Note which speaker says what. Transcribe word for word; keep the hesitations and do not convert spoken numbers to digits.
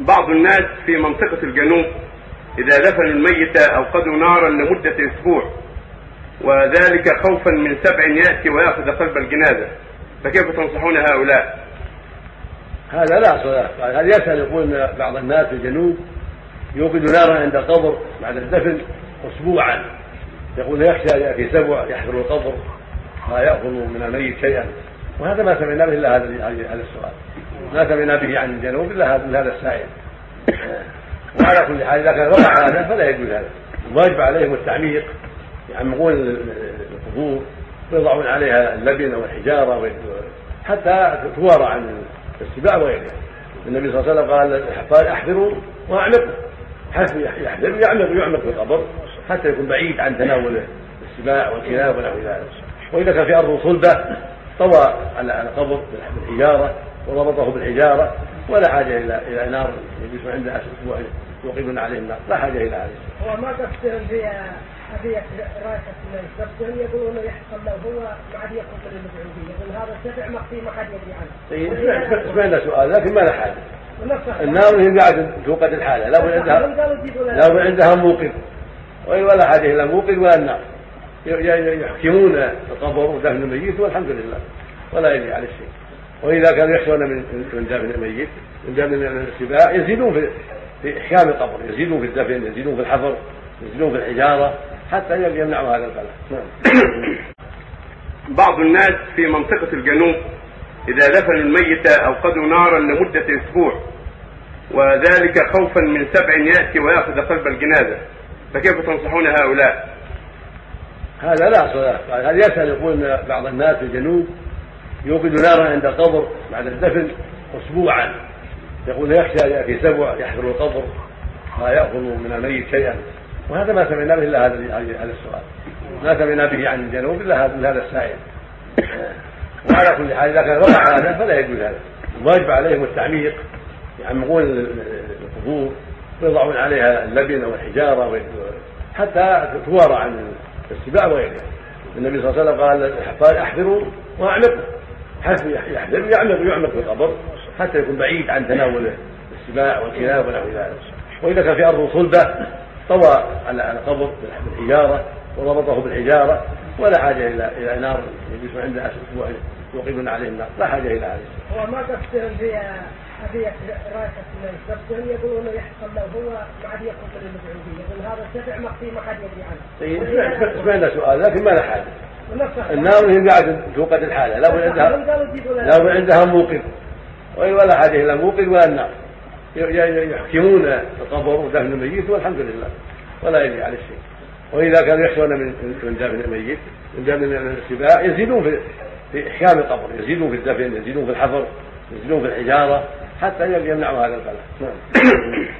Speaker 1: بعض الناس في منطقة الجنوب إذا دفنوا الميت أوقدوا نارا لمدة أسبوع، وذلك خوفا من سبع يأتي ويأخذ قلب الجنازة، فكيف تنصحون هؤلاء؟
Speaker 2: هذا لا صلاة. هذا يسأل يقول بعض الناس في الجنوب يوقد نارا عند القبر بعد الدفن أسبوعا، يقول يخشى يأتي سبع يحفر القبر ما يأخذ من الميت شيئا، وهذا ما سمعنا به إلا هذا السؤال، ما سمعنا به عن الجنوب إلا هذا السائل. وعلى كل حال إذا كان وقع هذا فلا يجوز هذا. الواجب عليهم التعميق، يعمقون القبور ويضعون عليها اللبن او الحجاره حتى توارى عن السباع وغيرها. النبي صلى الله عليه وسلم قال احفروا واعمقوا، حيث يحفر يعمق يعمق في القبر حتى يكون بعيد عن تناول السباع والكلاب ونحو ذلك. واذا كان في ارض صلبه طوى على القبر بالحجاره وربطه بالحجاره، ولا حاجه الى الى نار يجلس عندها اسبوع يوقدون عليه النار، لا حاجه الى هذا.
Speaker 3: هو ما قصدهم في هذه راسه الناس، قصدهم يقولون يحصل له هو ما عاد يكون من المدعوين، يقول هذا السبع مخفي ما حد يدري عنه.
Speaker 2: طيب سمعنا سؤال لكن ما له حاجه. النار هي قاعده توقد الحاله، لا عندها لا عندها موقد ولا حاجه الى موقد ولا النار، يحكمون القبر ودفن الميت والحمد لله ولا يجري على الشيء. واذا كانوا يخشون من دفن الميت من دفن السباع يزيدون في في احكام القبر، يزيدون في الدفن، يزيدون في الحفر، يزيدون في الحجاره حتى يمنعوا هذا البلاء.
Speaker 1: بعض الناس في منطقة الجنوب إذا دفنوا الميت أوقدوا نارا لمدة أسبوع، وذلك خوفا من سبع يأتي ويأخذ قلب الجنازة، فكيف تنصحون هؤلاء؟
Speaker 2: هذا لا صلاة. هذا يسأل يقول بعض الناس في الجنوب يوقد نارا عند القبر بعد الدفن أسبوعا، يقول يخشى يأتي سبع يحفر القبر ما يأخذ من الميت شيئا، وهذا ما سمعنا به إلا هذا السؤال، ما سمعنا به عن الجنوب إلا هذا السائل. وعلى كل حال إذا كان وقع هذا فلا يجوز هذا. الواجب عليهم التعميق، يعمقون القبور ويضعون عليها اللبن او الحجاره حتى توارى عن السباع وغيرها. النبي صلى الله عليه وسلم قال احفروا واعمقوا، حيث يحفر يعمق يعمق في القبر حتى يكون بعيد عن تناول السباع والكلاب ونحو ذلك. واذا كان في ارض صلبه طوى على القبر بالحجاره وربطه بالحجاره، ولا حاجه الى الى نار يجلس عندها اسبوع يوقدون عليه النار، لا حاجه الى هذا.
Speaker 3: هو ما قصدهم في هذه راسه الناس، قصدهم يقولون يحصل له هو ما عاد يكون من المدعوين، يقول هذا السبع مخفي ما حد يدري عنه.
Speaker 2: طيب سمعنا سؤال لكن ما له حاجه. النار هي قاعده توقد الحاله، لا عندها لا عندها موقد ولا حاجه الى موقد ولا النار، يحكمون القبر ودفن الميت والحمد لله ولا يجري على الشيء. واذا كانوا يخشون من دفن الميت من دفن السباع يزيدون في في احكام القبر، يزيدون في الدفن، يزيدون في الحفر، يزيدون في الحجاره حتى يمنعوا هذا البلاء.